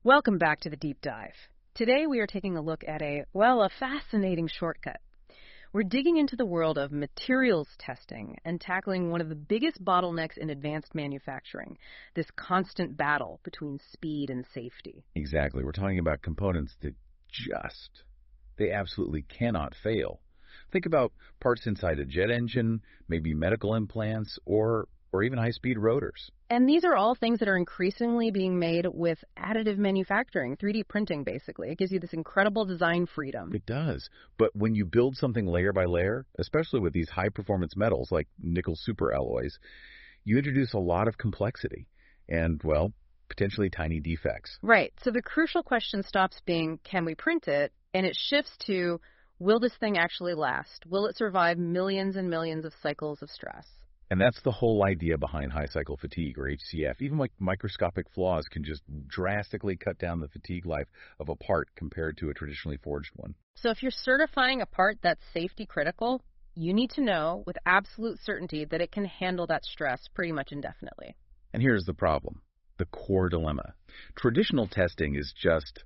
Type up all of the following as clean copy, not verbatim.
Welcome back to the Deep Dive. Today we are taking a look at a fascinating shortcut. We're digging into the world of materials testing and tackling one of the biggest bottlenecks in advanced manufacturing, this constant battle between speed and safety. Exactly. We're talking about components that they absolutely cannot fail. Think about parts inside a jet engine, maybe medical implants, or even high-speed rotors. And these are all things that are increasingly being made with additive manufacturing, 3D printing basically. It gives you this incredible design freedom. It does. But when you build something layer by layer, especially with these high-performance metals like nickel superalloys, you introduce a lot of complexity and, potentially tiny defects. Right. So the crucial question stops being, can we print it? And it shifts to, will this thing actually last? Will it survive millions and millions of cycles of stress? And that's the whole idea behind high cycle fatigue, or HCF. Even like microscopic flaws can just drastically cut down the fatigue life of a part compared to a traditionally forged one. So if you're certifying a part that's safety critical, you need to know with absolute certainty that it can handle that stress pretty much indefinitely. And here's the problem, the core dilemma. Traditional testing is just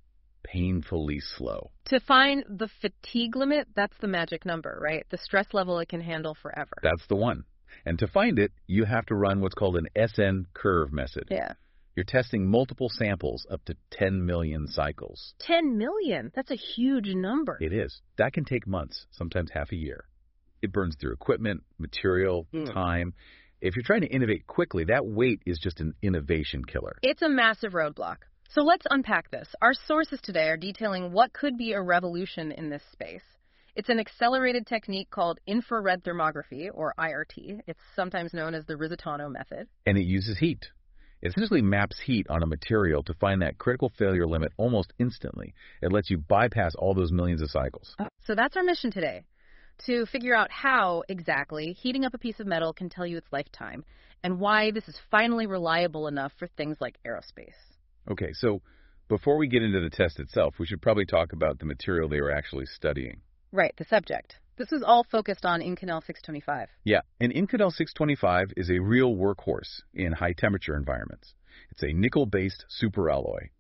painfully slow. To find the fatigue limit, that's the magic number, right? The stress level it can handle forever. That's the one. And to find it, you have to run what's called an SN curve method. Yeah. You're testing multiple samples up to 10 million cycles. 10 million? That's a huge number. It is. That can take months, sometimes half a year. It burns through equipment, material, time. If you're trying to innovate quickly, that wait is just an innovation killer. It's a massive roadblock. So let's unpack this. Our sources today are detailing what could be a revolution in this space. It's an accelerated technique called infrared thermography, or IRT. It's sometimes known as the Risotano method. And it uses heat. It essentially maps heat on a material to find that critical failure limit almost instantly. It lets you bypass all those millions of cycles. So that's our mission today, to figure out how exactly heating up a piece of metal can tell you its lifetime, and why this is finally reliable enough for things like aerospace. Okay, so before we get into the test itself, we should probably talk about the material they were actually studying. Right, the subject. This was all focused on Inconel 625. Yeah, and Inconel 625 is a real workhorse in high-temperature environments. It's a nickel-based superalloy.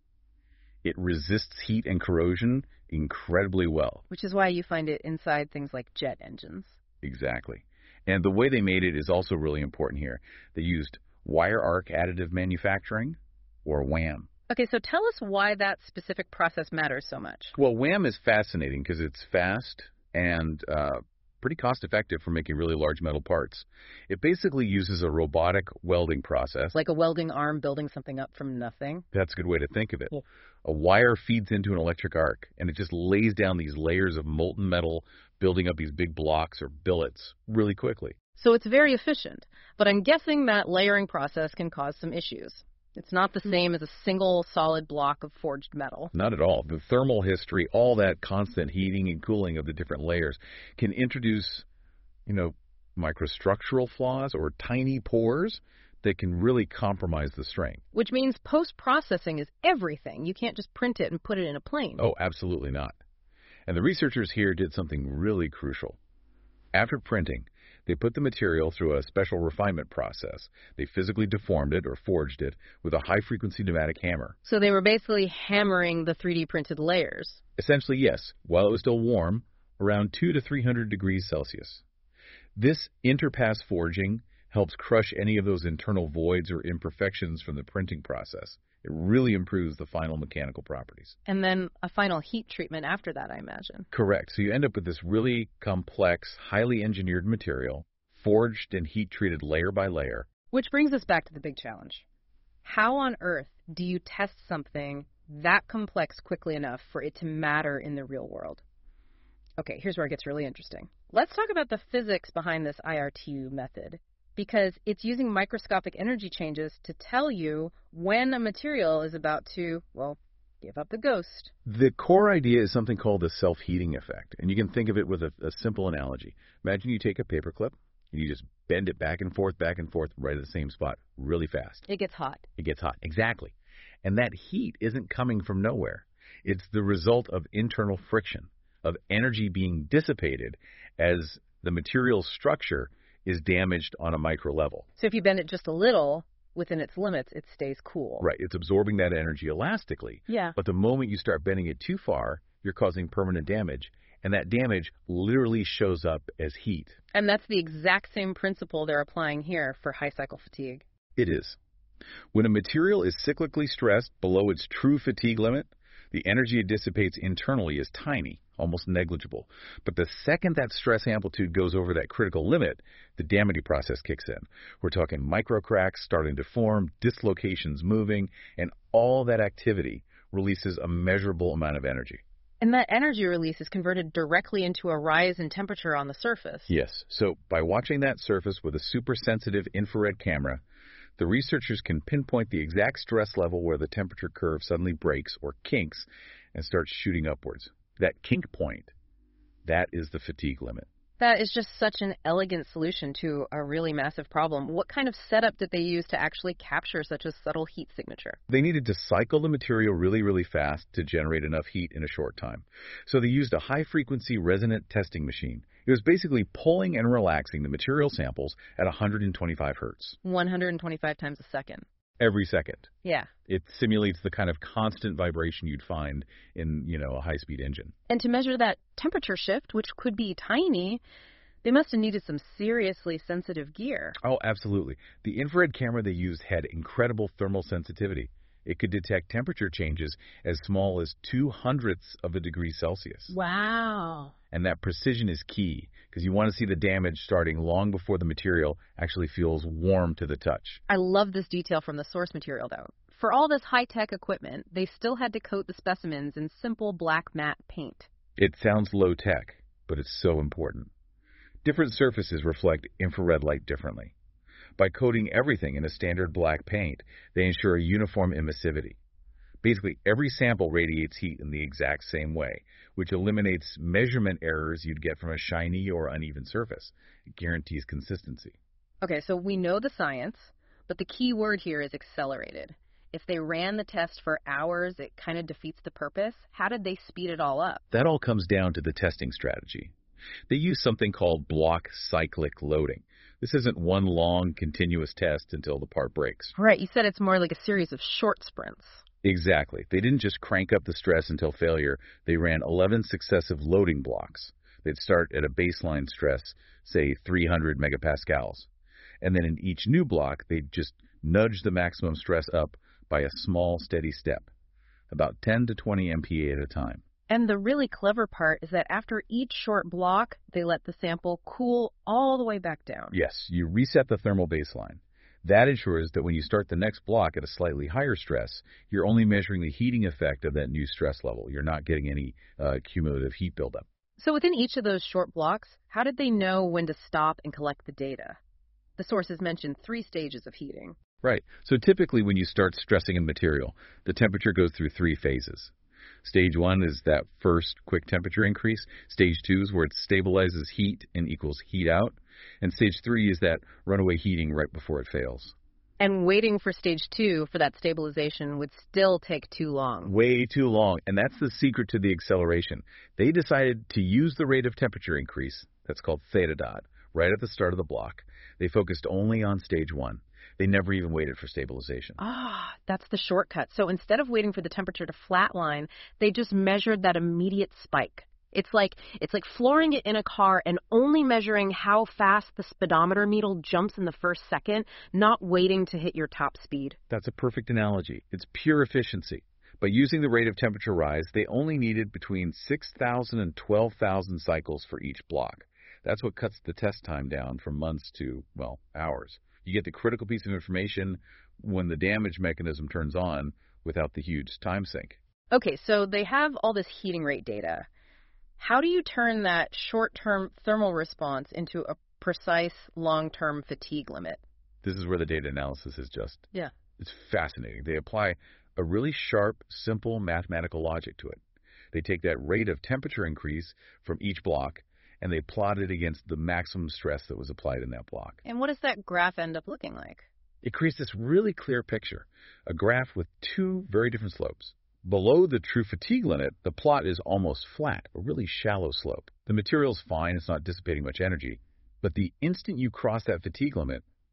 It resists heat and corrosion incredibly well. Which is why you find it inside things like jet engines. Exactly. And the way they made it is also really important here. They used wire arc additive manufacturing, or WAM. Okay, so tell us why that specific process matters so much. Well, WAM is fascinating because it's fast and pretty cost-effective for making really large metal parts. It basically uses a robotic welding process. Like a welding arm building something up from nothing? That's a good way to think of it. Yeah. A wire feeds into an electric arc, and it just lays down these layers of molten metal, building up these big blocks or billets really quickly. So it's very efficient, but I'm guessing that layering process can cause some issues. It's not the same as a single solid block of forged metal. Not at all. The thermal history, all that constant heating and cooling of the different layers can introduce, microstructural flaws or tiny pores that can really compromise the strength. Which means post-processing is everything. You can't just print it and put it in a plane. Oh, absolutely not. And the researchers here did something really crucial. After printing, they put the material through a special refinement process. They physically deformed it or forged it with a high-frequency pneumatic hammer. So they were basically hammering the 3D printed layers. Essentially, yes, while it was still warm, around 200 to 300 degrees Celsius. This interpass forging helps crush any of those internal voids or imperfections from the printing process. It really improves the final mechanical properties. And then a final heat treatment after that, I imagine. Correct. So you end up with this really complex, highly engineered material, forged and heat-treated layer by layer. Which brings us back to the big challenge. How on earth do you test something that complex quickly enough for it to matter in the real world? Okay, here's where it gets really interesting. Let's talk about the physics behind this IRT method, because it's using microscopic energy changes to tell you when a material is about to, give up the ghost. The core idea is something called the self-heating effect, and you can think of it with a simple analogy. Imagine you take a paperclip, and you just bend it back and forth, right at the same spot, really fast. It gets hot. It gets hot, exactly. And that heat isn't coming from nowhere. It's the result of internal friction, of energy being dissipated as the material's structure is damaged on a micro level. So if you bend it just a little, within its limits, it stays cool. Right, it's absorbing that energy elastically. Yeah. But the moment you start bending it too far, you're causing permanent damage, and that damage literally shows up as heat. And that's the exact same principle they're applying here for high cycle fatigue. It is. When a material is cyclically stressed below its true fatigue limit, the energy it dissipates internally is tiny, almost negligible. But the second that stress amplitude goes over that critical limit, the damaging process kicks in. We're talking microcracks starting to form, dislocations moving, and all that activity releases a measurable amount of energy. And that energy release is converted directly into a rise in temperature on the surface. Yes, so by watching that surface with a super sensitive infrared camera, the researchers can pinpoint the exact stress level where the temperature curve suddenly breaks or kinks and starts shooting upwards. That kink point, that is the fatigue limit. That is just such an elegant solution to a really massive problem. What kind of setup did they use to actually capture such a subtle heat signature? They needed to cycle the material really, really fast to generate enough heat in a short time. So they used a high-frequency resonant testing machine. It was basically pulling and relaxing the material samples at 125 hertz. 125 times a second. Every second. Yeah. It simulates the kind of constant vibration you'd find in, a high-speed engine. And to measure that temperature shift, which could be tiny, they must have needed some seriously sensitive gear. Oh, absolutely. The infrared camera they used had incredible thermal sensitivity. It could detect temperature changes as small as 0.02 of a degree Celsius. Wow. And that precision is key because you want to see the damage starting long before the material actually feels warm to the touch. I love this detail from the source material, though. For all this high-tech equipment, they still had to coat the specimens in simple black matte paint. It sounds low-tech, but it's so important. Different surfaces reflect infrared light differently. By coating everything in a standard black paint, they ensure a uniform emissivity. Basically, every sample radiates heat in the exact same way, which eliminates measurement errors you'd get from a shiny or uneven surface. It guarantees consistency. Okay, so we know the science, but the key word here is accelerated. If they ran the test for hours, it kind of defeats the purpose. How did they speed it all up? That all comes down to the testing strategy. They use something called block cyclic loading. This isn't one long, continuous test until the part breaks. Right, you said it's more like a series of short sprints. Exactly. They didn't just crank up the stress until failure. They ran 11 successive loading blocks. They'd start at a baseline stress, say 300 megapascals. And then in each new block, they'd just nudge the maximum stress up by a small, steady step, about 10 to 20 MPa at a time. And the really clever part is that after each short block, they let the sample cool all the way back down. Yes, you reset the thermal baseline. That ensures that when you start the next block at a slightly higher stress, you're only measuring the heating effect of that new stress level. You're not getting any cumulative heat buildup. So within each of those short blocks, how did they know when to stop and collect the data? The sources mentioned 3 stages of heating. Right. So typically when you start stressing a material, the temperature goes through 3 phases. Stage 1 is that first quick temperature increase. Stage 2 is where it stabilizes heat and equals heat out. And stage 3 is that runaway heating right before it fails. And waiting for stage 2 for that stabilization would still take too long. Way too long. And that's the secret to the acceleration. They decided to use the rate of temperature increase, that's called theta dot, right at the start of the block. They focused only on stage 1. They never even waited for stabilization. That's the shortcut. So instead of waiting for the temperature to flatline, they just measured that immediate spike. It's like flooring it in a car and only measuring how fast the speedometer needle jumps in the first second, not waiting to hit your top speed. That's a perfect analogy. It's pure efficiency. By using the rate of temperature rise, they only needed between 6,000 and 12,000 cycles for each block. That's what cuts the test time down from months to, hours. You get the critical piece of information when the damage mechanism turns on without the huge time sink. Okay, so they have all this heating rate data. How do you turn that short-term thermal response into a precise long-term fatigue limit? This is where the data analysis is just... Yeah. It's fascinating. They apply a really sharp, simple mathematical logic to it. They take that rate of temperature increase from each block and they plot it against the maximum stress that was applied in that block. And what does that graph end up looking like? It creates this really clear picture, a graph with 2 very different slopes. Below the true fatigue limit, the plot is almost flat, a really shallow slope. The material's fine, it's not dissipating much energy, but the instant you cross that fatigue limit,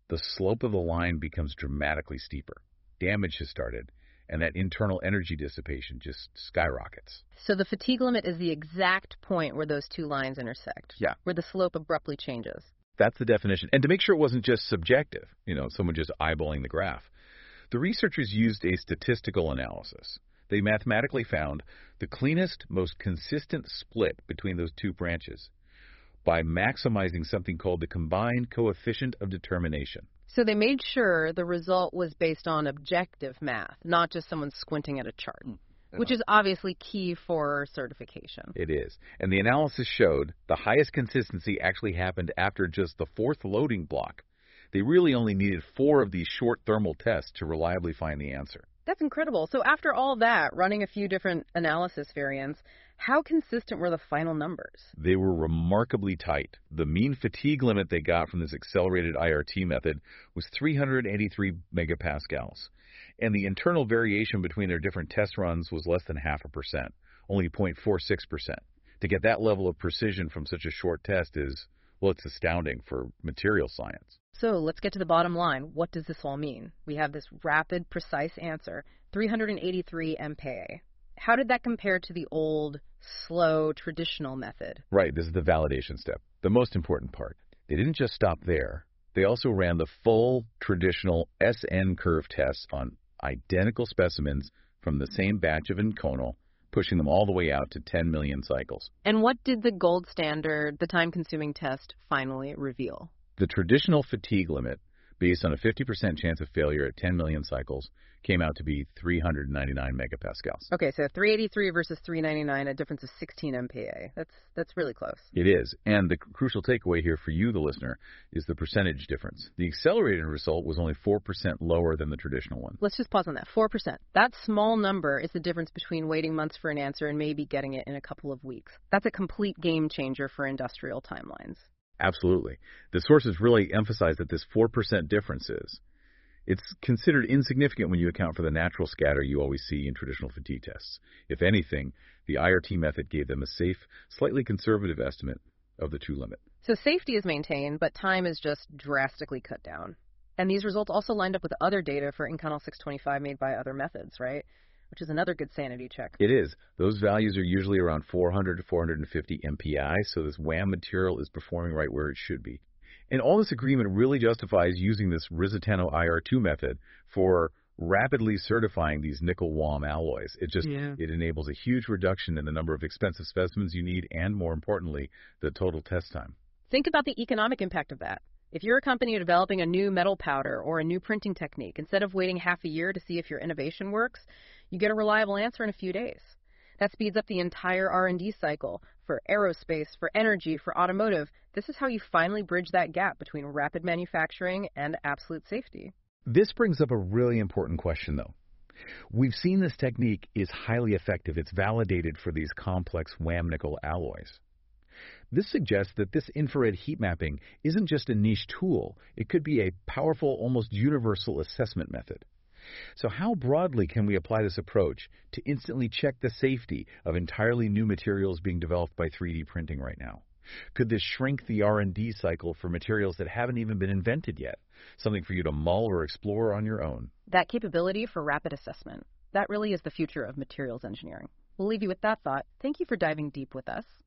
the slope of the line becomes dramatically steeper. Damage has started, and that internal energy dissipation just skyrockets. So the fatigue limit is the exact point where those two lines intersect. Yeah. Where the slope abruptly changes. That's the definition. And to make sure it wasn't just subjective, someone just eyeballing the graph, the researchers used a statistical analysis. They mathematically found the cleanest, most consistent split between those two branches by maximizing something called the combined coefficient of determination. So they made sure the result was based on objective math, not just someone squinting at a chart, which is obviously key for certification. It is. And the analysis showed the highest consistency actually happened after just the fourth loading block. They really only needed 4 of these short thermal tests to reliably find the answer. That's incredible. So after all that, running a few different analysis variants, how consistent were the final numbers? They were remarkably tight. The mean fatigue limit they got from this accelerated IRT method was 383 megapascals. And the internal variation between their different test runs was less than 0.5%, only 0.46%. To get that level of precision from such a short test is, well, it's astounding for material science. So let's get to the bottom line. What does this all mean? We have this rapid, precise answer, 383 MPa. How did that compare to the old, slow, traditional method? Right, this is the validation step, the most important part. They didn't just stop there. They also ran the full traditional SN curve tests on identical specimens from the same batch of Inconel, pushing them all the way out to 10 million cycles. And what did the gold standard, the time-consuming test, finally reveal? The traditional fatigue limit, based on a 50% chance of failure at 10 million cycles, came out to be 399 megapascals. Okay, so 383 versus 399, a difference of 16 MPa. That's really close. It is. And the crucial takeaway here for you, the listener, is the percentage difference. The accelerated result was only 4% lower than the traditional one. Let's just pause on that. 4%. That small number is the difference between waiting months for an answer and maybe getting it in a couple of weeks. That's a complete game changer for industrial timelines. Absolutely. The sources really emphasize that this 4% difference it's considered insignificant when you account for the natural scatter you always see in traditional fatigue tests. If anything, the IRT method gave them a safe, slightly conservative estimate of the true limit. So safety is maintained, but time is just drastically cut down. And these results also lined up with other data for Inconel 625 made by other methods, right? Which is another good sanity check. It is. Those values are usually around 400 to 450 MPI, so this WAM material is performing right where it should be. And all this agreement really justifies using this Risitano IR2 method for rapidly certifying these nickel-WAM alloys. It enables a huge reduction in the number of expensive specimens you need and, more importantly, the total test time. Think about the economic impact of that. If you're a company developing a new metal powder or a new printing technique, instead of waiting half a year to see if your innovation works, you get a reliable answer in a few days. That speeds up the entire R&D cycle for aerospace, for energy, for automotive. This is how you finally bridge that gap between rapid manufacturing and absolute safety. This brings up a really important question, though. We've seen this technique is highly effective. It's validated for these complex WAM nickel alloys. This suggests that this infrared heat mapping isn't just a niche tool. It could be a powerful, almost universal assessment method. So how broadly can we apply this approach to instantly check the safety of entirely new materials being developed by 3D printing right now? Could this shrink the R&D cycle for materials that haven't even been invented yet? Something for you to mull or explore on your own. That capability for rapid assessment, that really is the future of materials engineering. We'll leave you with that thought. Thank you for diving deep with us.